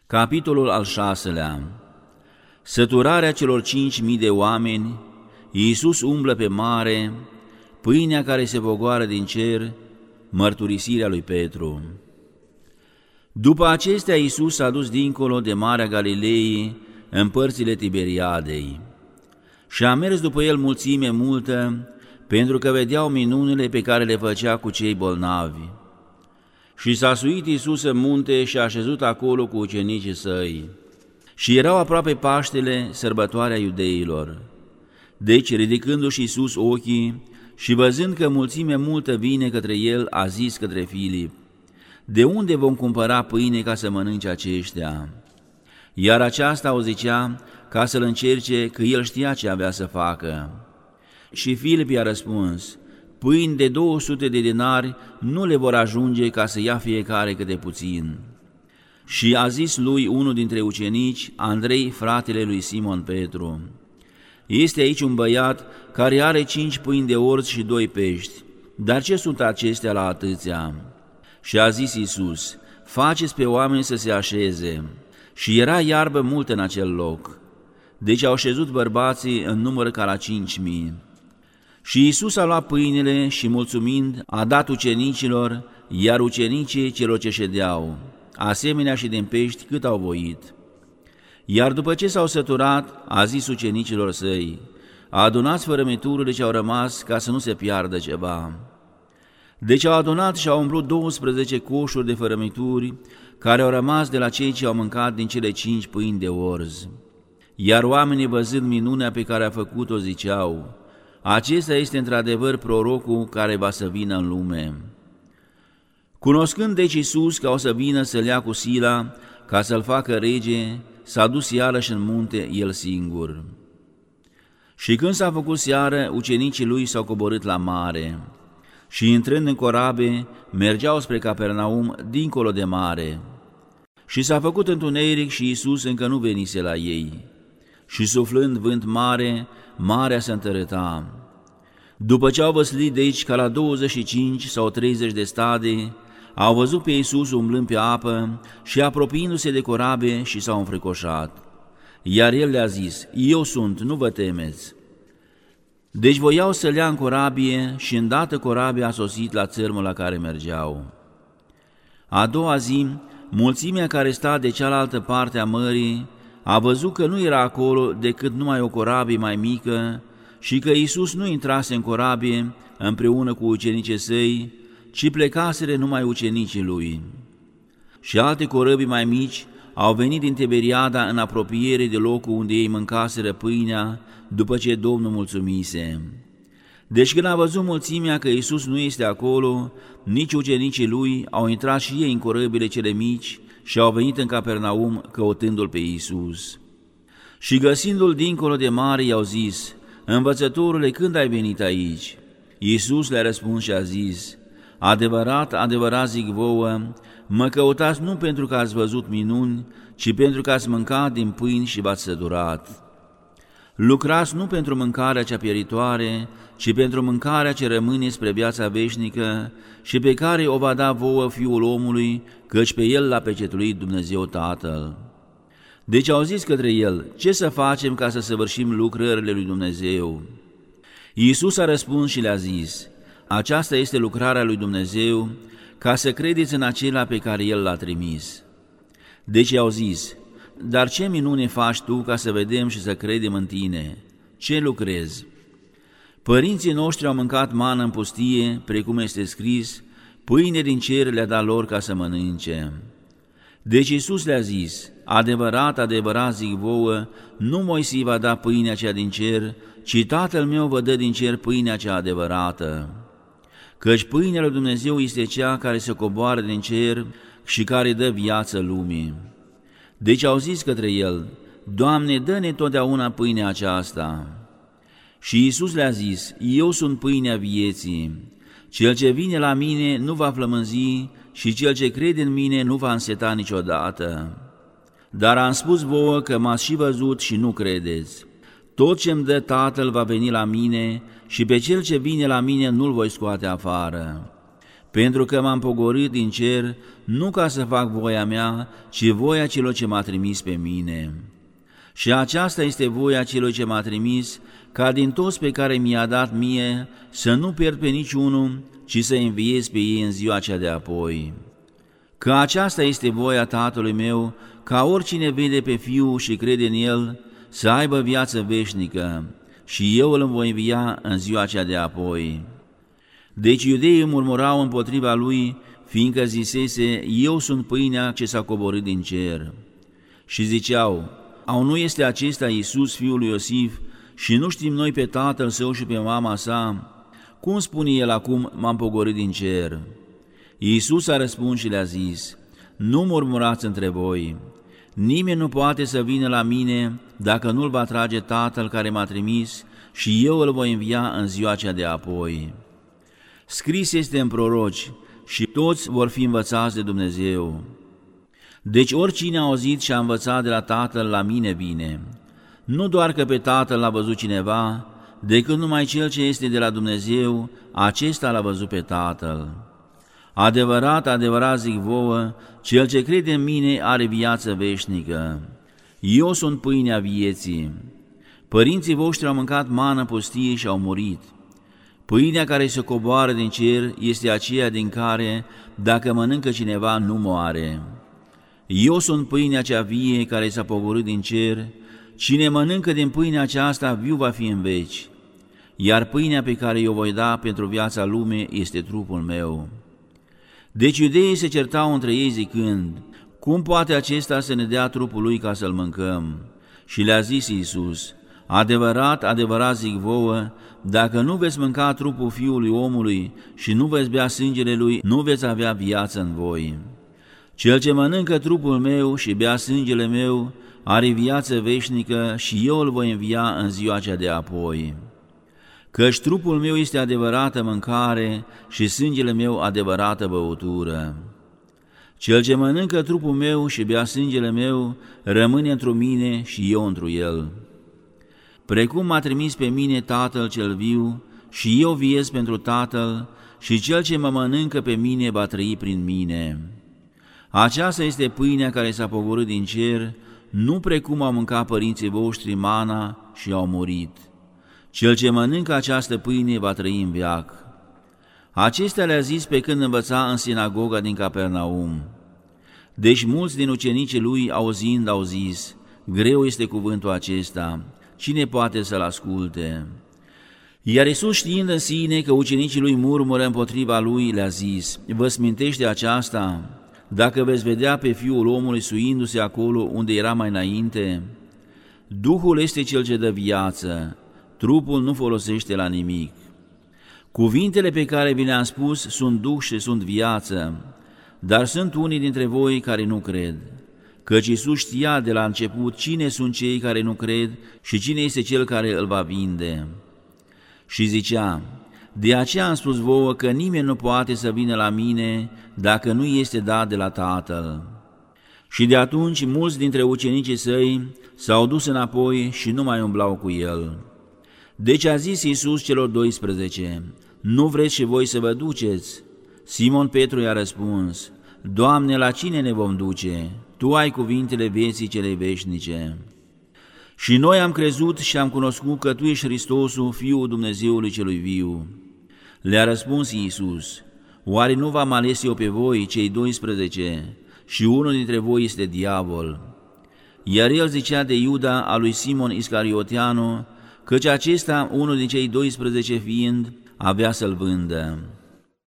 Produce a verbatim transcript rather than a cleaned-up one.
Capitolul al șaselea. Săturarea celor cinci mii de oameni, Iisus umblă pe mare, pâinea care se pogoară din cer, mărturisirea lui Petru. După acestea, Iisus s-a dus dincolo de Marea Galilei, în părțile Tiberiadei, și a mers după el mulțime multă, pentru că vedeau minunile pe care le făcea cu cei bolnavi. Și s-a suit Iisus în munte și a așezut acolo cu ucenicii săi. Și erau aproape Paștele, sărbătoarea iudeilor. Deci, ridicându-și Iisus ochii și văzând că mulțime multă vine către el, a zis către Filip: „De unde vom cumpăra pâine ca să mănânce aceștia?” Iar aceasta o zicea ca să-l încerce, că el știa ce avea să facă. Și Filip i-a răspuns: „Pâini de două sute de dinari nu le vor ajunge ca să ia fiecare câte puțin.” Și a zis lui unul dintre ucenici, Andrei, fratele lui Simon Petru: „Este aici un băiat care are cinci pâini de orz și doi pești, dar ce sunt acestea la atâția?” Și a zis Iisus: „Faceți pe oameni să se așeze.” Și era iarbă multă în acel loc. Deci au șezut bărbații în număr ca la cinci mii. Și Iisus a luat pâinile și, mulțumind, a dat ucenicilor, iar ucenicii celor ce ședeau, asemenea și din pești cât au voit. Iar după ce s-au săturat, a zis ucenicilor săi: „Adunați fărămiturile ce au rămas, ca să nu se piardă ceva.” Deci au adunat și au umplut douăsprezece coșuri de fărămituri, care au rămas de la cei ce au mâncat din cele cinci pâini de orz. Iar oamenii, văzând minunea pe care a făcut-o, ziceau: „Acesta este într-adevăr prorocul care va să vină în lume.” Cunoscând deci Iisus că o să vină să-l ia cu sila ca să-l facă rege, s-a dus iarăși în munte el singur. Și când s-a făcut seară, ucenicii lui s-au coborât la mare și, intrând în corabe, mergeau spre Capernaum, dincolo de mare. Și s-a făcut întuneric și Iisus încă nu venise la ei. Și suflând vânt mare, marea se întărâta. După ce au văslit de aici ca la douăzeci și cinci sau treizeci de stade, au văzut pe Iisus umblând pe apă și apropiindu-se de corabe și s-au înfricoșat. Iar el le-a zis: „Eu sunt, nu vă temeți.” Deci voiau să-l ia în corabie și îndată corabia a sosit la țărmul la care mergeau. A doua zi, mulțimea care sta de cealaltă parte a mării a văzut că nu era acolo decât numai o corabie mai mică și că Iisus nu intrase în corabie împreună cu ucenicii săi, ci plecaseră numai ucenicii lui. Și alte corăbii mai mici au venit din Tiberiada în apropiere de locul unde ei mâncaseră pâinea după ce Domnul mulțumise. Deci când a văzut mulțimea că Iisus nu este acolo, nici ucenicii lui, au intrat și ei în corăbile cele mici și au venit în Capernaum căutându-l pe Iisus. Și găsindu-l dincolo de mare, i-au zis: „Învățătorule, când ai venit aici?” Iisus le-a răspuns și a zis: „Adevărat, adevărat zic vouă, mă căutați nu pentru că ați văzut minuni, ci pentru că ați mâncat din pâini și v-ați săturat. Lucrați nu pentru mâncarea cea pieritoare, ci pentru mâncarea ce rămâne spre viața veșnică și pe care o va da vouă Fiul omului, căci pe el l-a pecetuit Dumnezeu Tatăl.” Deci au zis către el: „Ce să facem ca să săvârșim lucrările lui Dumnezeu?” Iisus a răspuns și le-a zis: „Aceasta este lucrarea lui Dumnezeu, ca să credeți în acela pe care El l-a trimis.” Deci i-au zis: „Dar ce minune faci tu ca să vedem și să credem în tine? Ce lucrezi? Părinții noștri au mâncat mană în pustie, precum este scris: pâine din cer le-a dat lor ca să mănânce.” Deci Iisus le-a zis: „Adevărat, adevărat zic vouă, nu Moise va da pâinea cea din cer, ci Tatăl meu vă dă din cer pâinea cea adevărată. Căci pâinea lui Dumnezeu este cea care se coboară din cer și care dă viață lumii.” Deci au zis către el: „Doamne, dă-ne totdeauna pâinea aceasta.” Și Iisus le-a zis: „Eu sunt pâinea vieții. Cel ce vine la mine nu va flămânzi și cel ce crede în mine nu va înseta niciodată. Dar am spus vouă că m-ați și văzut și nu credeți. Tot ce-mi dă Tatăl va veni la mine și pe cel ce vine la mine nu-l voi scoate afară. pentru că m-am pogorât din cer, nu ca să fac voia mea, ci voia celor ce m-a trimis pe mine. Și aceasta este voia celor ce m-a trimis, ca din toți pe care mi-a dat mie, să nu pierd pe niciunul, ci să înviez pe ei în ziua cea de apoi. Că aceasta este voia Tatălui meu, ca oricine vede pe Fiul și crede în El, să aibă viață veșnică, și eu îl voi învia în ziua cea de apoi. Deci iudeii murmurau împotriva lui, fiindcă zisese, eu sunt pâinea ce s-a coborât din cer. Și ziceau, au nu este acesta Iisus, fiul lui Iosif, și nu știm noi pe tatăl său și pe mama sa? Cum spune el acum, m-am pogorât din cer? Iisus a răspuns și le-a zis, nu murmurați între voi, nimeni nu poate să vină la mine dacă nu-l va trage Tatăl care m-a trimis și eu îl voi învia în ziua cea de apoi. Scris este în proroci și toți vor fi învățați de Dumnezeu. Deci oricine a auzit și a învățat de la Tatăl, la mine vine. Nu doar că pe Tatăl l-a văzut cineva, decât numai cel ce este de la Dumnezeu, acesta l-a văzut pe Tatăl. Adevărat, adevărat zic vouă, cel ce crede în mine are viață veșnică. Eu sunt pâinea vieții. Părinții voștri au mâncat mană pustie și au murit. Pâinea care se coboară din cer este aceea din care, dacă mănâncă cineva, nu moare. Eu sunt pâinea cea vie care s-a pogorât din cer. Cine mănâncă din pâinea aceasta, viu va fi în veci. Iar pâinea pe care eu voi da pentru viața lume este trupul meu. Deci iudeii se certau între ei zicând, cum poate acesta să ne dea trupul lui ca să-l mâncăm? Și le-a zis Iisus, adevărat, adevărat zic vouă, dacă nu veți mânca trupul Fiului omului și nu veți bea sângele lui, nu veți avea viață în voi. Cel ce mănâncă trupul meu și bea sângele meu are viață veșnică și eu îl voi învia în ziua cea de apoi. Căci trupul meu este adevărată mâncare și sângele meu adevărată băutură. Cel ce mănâncă trupul meu și bea sângele meu rămâne întru mine și eu întru el. Precum m-a trimis pe mine Tatăl cel viu și eu viez pentru Tatăl și cel ce mă mănâncă pe mine va trăi prin mine. Aceasta este pâinea care s-a pogorât din cer, nu precum au mâncat părinții voștri mana și au murit. Cel ce mănâncă această pâine va trăi în veac. Acestea le-a zis pe când învăța în sinagoga din Capernaum. Deci mulți din ucenicii lui, auzind, au zis, greu este cuvântul acesta, cine poate să-l asculte? Iar Iisus, știind în sine că ucenicii lui murmură împotriva lui, le-a zis, vă smintește aceasta? Dacă veți vedea pe Fiul omului suindu-se acolo unde era mai înainte? Duhul este cel ce dă viață, trupul nu folosește la nimic. Cuvintele pe care vi le-am spus sunt duh și sunt viață, dar sunt unii dintre voi care nu cred. Căci Iisus știa de la început cine sunt cei care nu cred și cine este cel care îl va vinde. Și zicea, de aceea am spus vouă că nimeni nu poate să vină la mine dacă nu este dat de la Tatăl. Și de atunci mulți dintre ucenicii săi s-au dus înapoi și nu mai umblau cu el. Deci a zis Iisus celor doisprezece, nu vreți și voi să vă duceți? Simon Petru i-a răspuns, Doamne, la cine ne vom duce? Tu ai cuvintele vieții cele veșnice. Și noi am crezut și am cunoscut că Tu ești Hristosul, Fiul Dumnezeului celui viu. Le-a răspuns Iisus, oare nu v-am ales eu pe voi, cei doisprezece, și unul dintre voi este diavol? Iar el zicea de Iuda, a lui Simon Iscarioteanu, căci acesta, unul din cei doisprezece fiind, avea să-l vândă.